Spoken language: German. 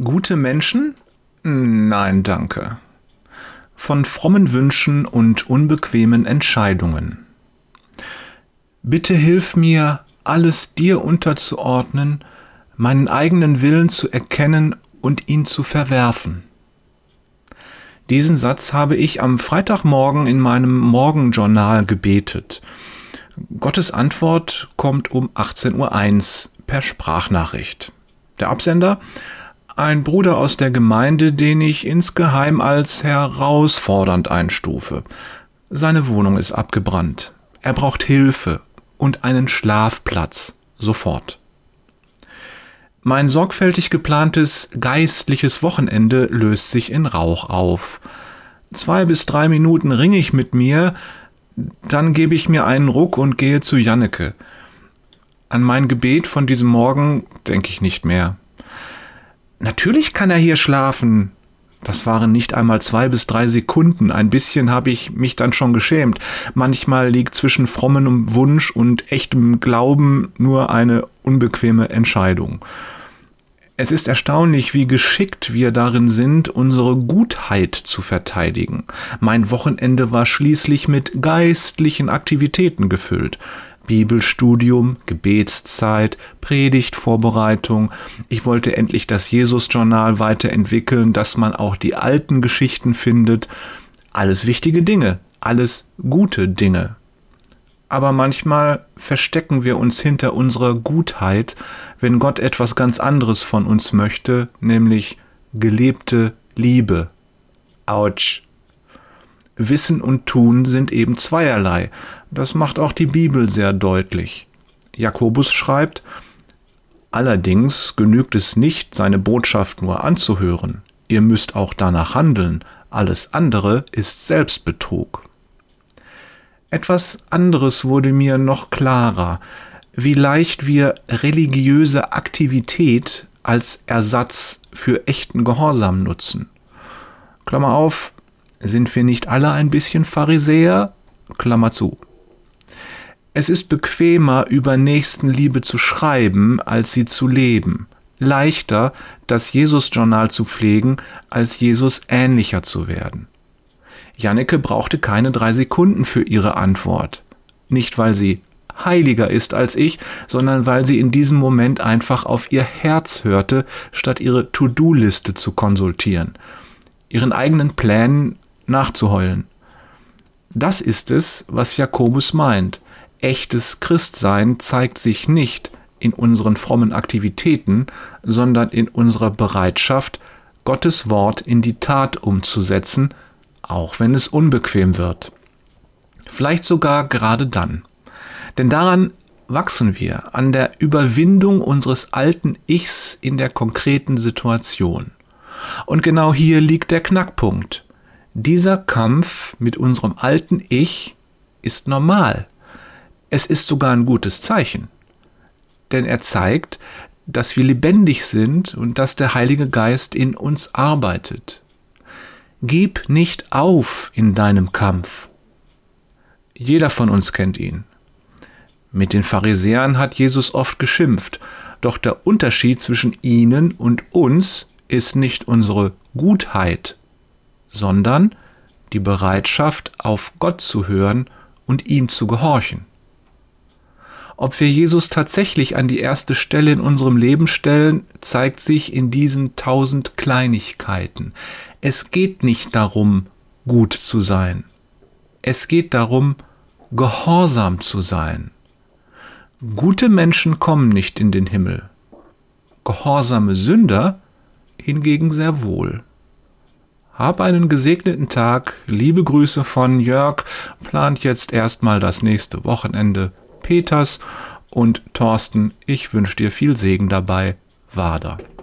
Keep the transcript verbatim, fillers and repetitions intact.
Gute Menschen? Nein, danke. Von frommen Wünschen und unbequemen Entscheidungen. Bitte hilf mir, alles dir unterzuordnen, meinen eigenen Willen zu erkennen und ihn zu verwerfen. Diesen Satz habe ich am Freitagmorgen in meinem Morgenjournal gebetet. Gottes Antwort kommt um achtzehn Uhr eins per Sprachnachricht. Der Absender? Ein Bruder aus der Gemeinde, den ich insgeheim als herausfordernd einstufe. Seine Wohnung ist abgebrannt. Er braucht Hilfe und einen Schlafplatz. Sofort. Mein sorgfältig geplantes geistliches Wochenende löst sich in Rauch auf. Zwei bis drei Minuten ringe ich mit mir, dann gebe ich mir einen Ruck und gehe zu Janneke. An mein Gebet von diesem Morgen denke ich nicht mehr. Natürlich kann er hier schlafen. Das waren nicht einmal zwei bis drei Sekunden. Ein bisschen habe ich mich dann schon geschämt. Manchmal liegt zwischen frommem Wunsch und echtem Glauben nur eine unbequeme Entscheidung. Es ist erstaunlich, wie geschickt wir darin sind, unsere Gutheit zu verteidigen. Mein Wochenende war schließlich mit geistlichen Aktivitäten gefüllt. Bibelstudium, Gebetszeit, Predigtvorbereitung. Ich wollte endlich das Jesus-Journal weiterentwickeln, dass man auch die alten Geschichten findet. Alles wichtige Dinge, alles gute Dinge. Aber manchmal verstecken wir uns hinter unserer Gutheit, wenn Gott etwas ganz anderes von uns möchte, nämlich gelebte Liebe. Autsch. Wissen und Tun sind eben zweierlei. Das macht auch die Bibel sehr deutlich. Jakobus schreibt, allerdings genügt es nicht, seine Botschaft nur anzuhören. Ihr müsst auch danach handeln. Alles andere ist Selbstbetrug. Etwas anderes wurde mir noch klarer, wie leicht wir religiöse Aktivität als Ersatz für echten Gehorsam nutzen. Klammer auf, sind wir nicht alle ein bisschen Pharisäer? Klammer zu. Es ist bequemer, über Nächstenliebe zu schreiben, als sie zu leben. Leichter, das Jesus-Journal zu pflegen, als Jesus ähnlicher zu werden. Janneke brauchte keine drei Sekunden für ihre Antwort. Nicht, weil sie heiliger ist als ich, sondern weil sie in diesem Moment einfach auf ihr Herz hörte, statt ihre To-Do-Liste zu konsultieren, ihren eigenen Plänen nachzuheulen. Das ist es, was Jakobus meint. Echtes Christsein zeigt sich nicht in unseren frommen Aktivitäten, sondern in unserer Bereitschaft, Gottes Wort in die Tat umzusetzen, auch wenn es unbequem wird. Vielleicht sogar gerade dann. Denn daran wachsen wir, an der Überwindung unseres alten Ichs in der konkreten Situation. Und genau hier liegt der Knackpunkt. Dieser Kampf mit unserem alten Ich ist normal. Es ist sogar ein gutes Zeichen. Denn er zeigt, dass wir lebendig sind und dass der Heilige Geist in uns arbeitet. Gib nicht auf in deinem Kampf. Jeder von uns kennt ihn. Mit den Pharisäern hat Jesus oft geschimpft, doch der Unterschied zwischen ihnen und uns ist nicht unsere Gutheit, sondern die Bereitschaft, auf Gott zu hören und ihm zu gehorchen. Ob wir Jesus tatsächlich an die erste Stelle in unserem Leben stellen, zeigt sich in diesen tausend Kleinigkeiten. Es geht nicht darum, gut zu sein. Es geht darum, gehorsam zu sein. Gute Menschen kommen nicht in den Himmel. Gehorsame Sünder hingegen sehr wohl. Hab einen gesegneten Tag. Liebe Grüße von Jörg. Plant jetzt erstmal das nächste Wochenende. Peters und Thorsten, ich wünsche dir viel Segen dabei. Wader.